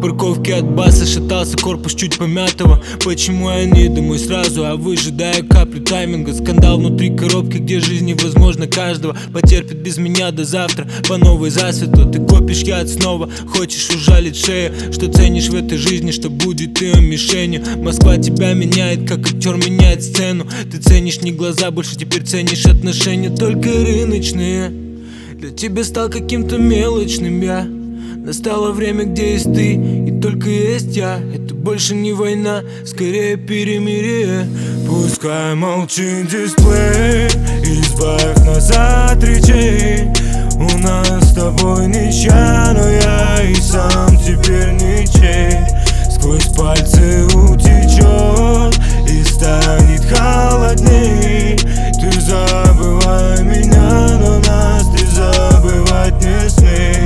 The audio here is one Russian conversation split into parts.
парковке от баса шатался корпус чуть помятого. Почему я не думаю сразу, а выжидаю каплю тайминга? Скандал внутри коробки, где жизнь невозможна каждого. Потерпит без меня до завтра, по новой засветло. Ты копишь яд снова, хочешь ужалить шею. Что ценишь в этой жизни, что будет ее мишенью? Москва тебя меняет, как актер меняет сцену. Ты ценишь не глаза, больше теперь ценишь отношения, только рыночные. Для тебя стал каким-то мелочным я. Настало время, где есть ты и только есть я. Это больше не война, скорее перемирие. Пускай молчит дисплей, избавь нас от речей. У нас с тобой ничья, но я и сам теперь ничей. Сквозь пальцы утечет и станет холодней. Ты забывай меня, но нас ты забывать не смей.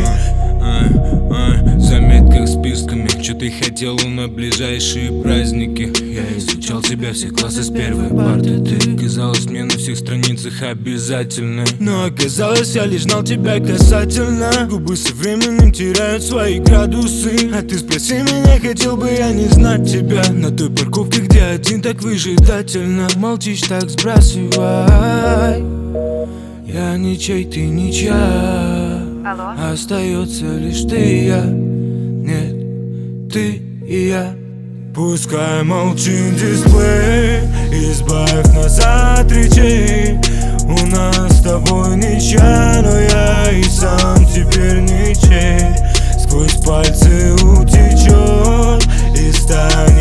Заметка с списками, что ты хотел на ближайшие праздники. Я изучал тебя все классы с первой парты. Ты казалась мне на всех страницах обязательной, но оказалось, я лишь знал тебя касательно. Губы со временем теряют свои градусы. А ты спроси меня, хотел бы я не знать тебя. На той парковке, где один так выжидательно. Молчишь, так сбрасывай. Я ничей, ты ничья. Алло? Остается лишь ты и я. Нет, ты и я. Пускай молчит дисплей, избавь нас от речей. У нас с тобой ничья, но я и сам теперь ничей. Сквозь пальцы утечет и станет